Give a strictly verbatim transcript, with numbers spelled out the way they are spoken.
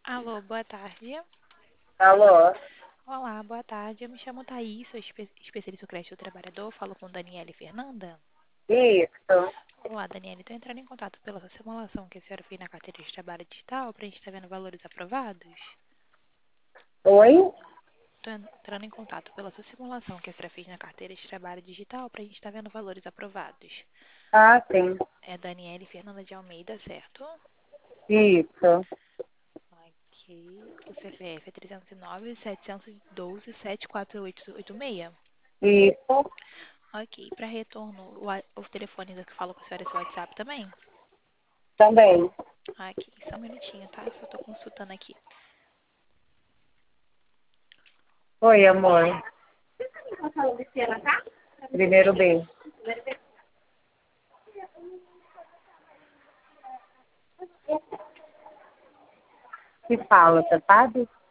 Alô, boa tarde. Alô? Olá, boa tarde. Eu me chamo Thaís, sou espe especialista do crédito do trabalhador. Falo com Daniela e Fernanda. Isso. Olá, Daniela. Estou entrando em contato pela sua simulação que a senhora fez na carteira de trabalho digital para a gente estar vendo valores aprovados. Oi? Estou entrando em contato pela sua simulação que a senhora fez na carteira de trabalho digital para a gente estar vendo valores aprovados. Ah, sim. É Daniela e Fernanda de Almeida, certo? Isso. Ok. O C P F é trezentos e nove, setecentos e doze, setenta e quatro oito oito seis. Isso. Ok, para retorno, o, wa- o telefone que fala com a senhora é seu WhatsApp também? Também. Aqui, só um minutinho, tá? Só tô consultando aqui. Oi, amor. Primeiro B. Que fala, você sabe?